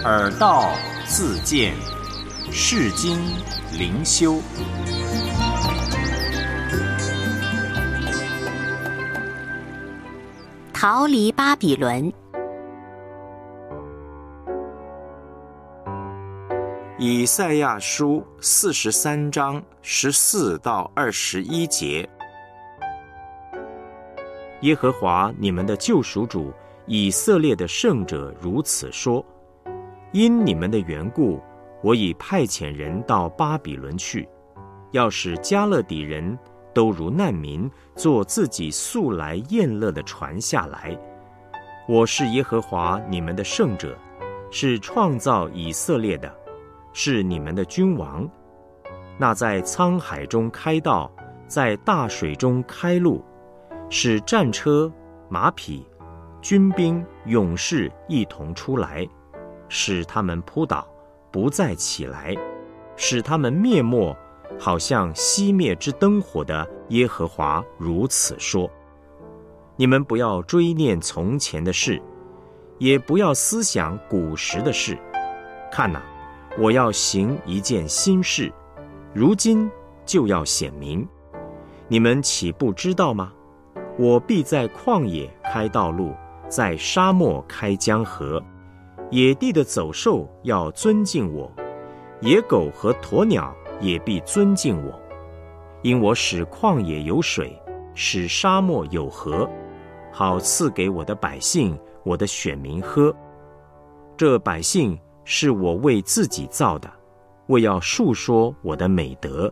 耳道自见，世经灵修。 逃离巴比伦。 以赛亚书43章14到21节。耶和华你们的救赎主，以色列的圣者如此说：因你们的缘故，我已派遣人到巴比伦去，要使迦勒底人都如难民，坐自己素来宴乐的船下来。我是耶和华你们的圣者，是创造以色列的，是你们的君王。那在沧海中开道，在大水中开路，使战车、马匹、军兵、勇士一同出来，使他们扑倒，不再起来，使他们灭没，好像熄灭之灯火的耶和华如此说：你们不要追念从前的事，也不要思想古时的事。看哪，我要行一件新事，如今就要显明。你们岂不知道吗？我必在旷野开道路，在沙漠开江河。野地的走兽要尊敬我，野狗和鸵鸟也必尊敬我，因我使旷野有水，使沙漠有河，好赐给我的百姓，我的选民喝。这百姓是我为自己造的，为要述说我的美德。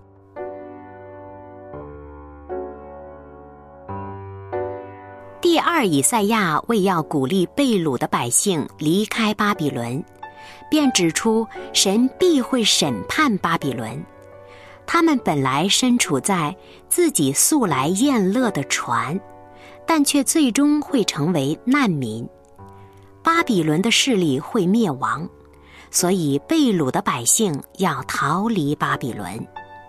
第二，以赛亚为要鼓励被掳的百姓离开巴比伦，便指出神必会审判巴比伦。他们本来身处在自己素来宴乐的船，但却最终会成为难民。巴比伦的势力会灭亡，所以被掳的百姓要逃离巴比伦。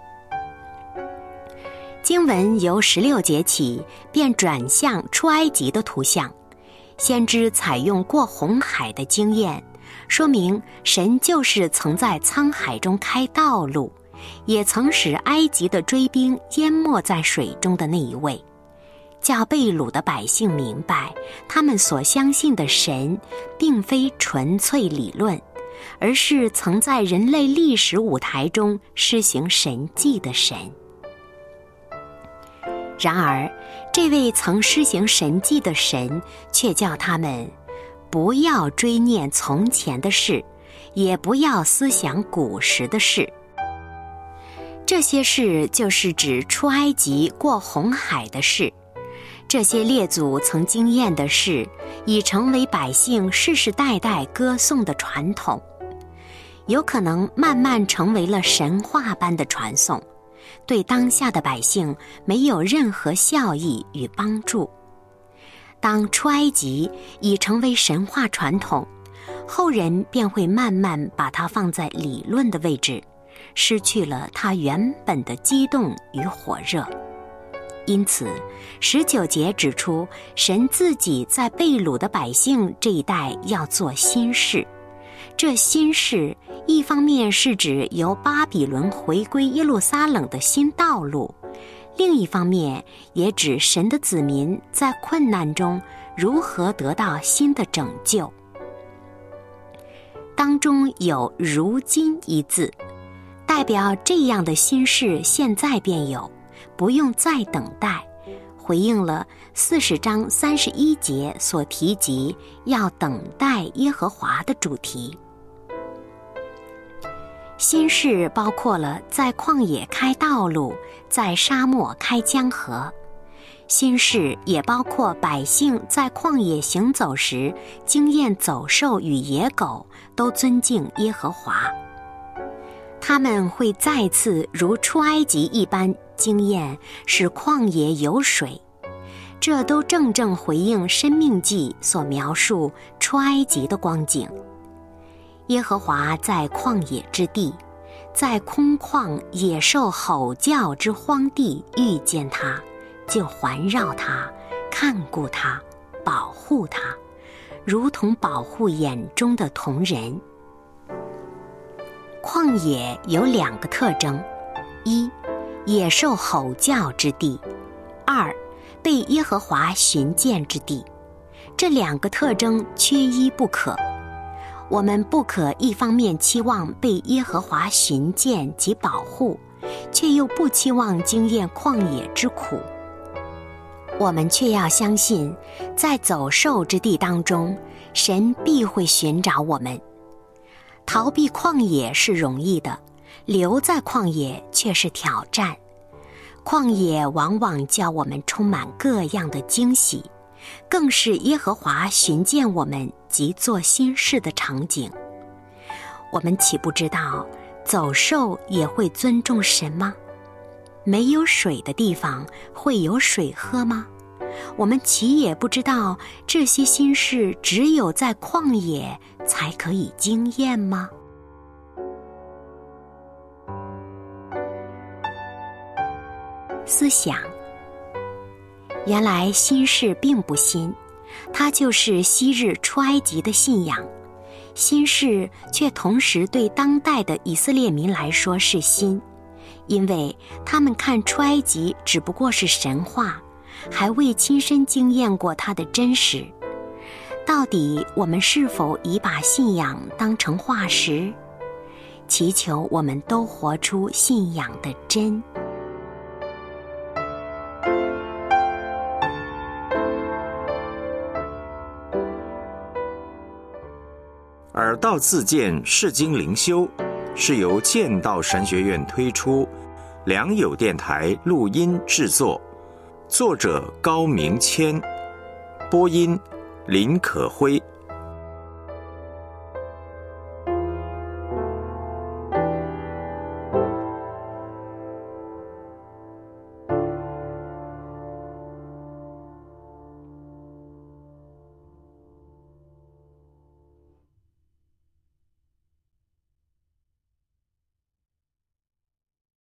经文由16节起便转向出埃及的图像，先知采用过红海的经验，说明神就是曾在沧海中开道路，也曾使埃及的追兵淹没在水中的那一位，叫被掳的百姓明白，他们所相信的神并非纯粹理论，而是曾在人类历史舞台中施行神迹的神。然而，这位曾施行神迹的神却叫他们不要追念从前的事，也不要思想古时的事。这些事就是指出埃及过红海的事，这些列祖曾经验的事，已成为百姓世世代代歌颂的传统，有可能慢慢成为了神话般的传颂，对当下的百姓没有任何效益与帮助。当出埃及已成为神话传统，后人便会慢慢把它放在理论的位置，失去了它原本的激动与火热。因此19节指出，神自己在被掳的百姓这一代要做新事。这新事一方面是指由巴比伦回归耶路撒冷的新道路，另一方面也指神的子民在困难中如何得到新的拯救。当中有如今一字，代表这样的新事现在便有，不用再等待，回应了40章31节所提及要等待耶和华的主题。新事包括了在旷野开道路，在沙漠开江河。新事也包括百姓在旷野行走时经验走兽与野狗都尊敬耶和华，他们会再次如出埃及一般经验使旷野有水，这都正正回应申命记所描述出埃及的光景。耶和华在旷野之地，在空旷野兽吼叫之荒地遇见他，就环绕他，看顾他，保护他，如同保护眼中的瞳人。 旷野有2个特征：一、野兽吼叫之地；二、被耶和华寻见之地。这2个特征缺一不可。我们不可一方面期望被耶和华寻见及保护，却又不期望经验旷野之苦。我们却要相信，在走兽之地当中，神必会寻找我们。逃避旷野是容易的，留在旷野却是挑战。旷野往往叫我们充满各样的惊喜，更是耶和华寻见我们及做新事的场景。我们岂不知道走兽也会尊重神吗？没有水的地方会有水喝吗？我们岂也不知道这些新事只有在旷野才可以经验吗？思想，原来新事并不新，它就是昔日出埃及的信仰。新事却同时对当代的以色列民来说是新，因为他们看出埃及只不过是神话，还未亲身经验过它的真实。到底我们是否已把信仰当成化石？祈求我们都活出信仰的真。 耳道自荐释经灵修是由剑道神学院推出，良友电台录音制作，作者高明谦，播音林可辉。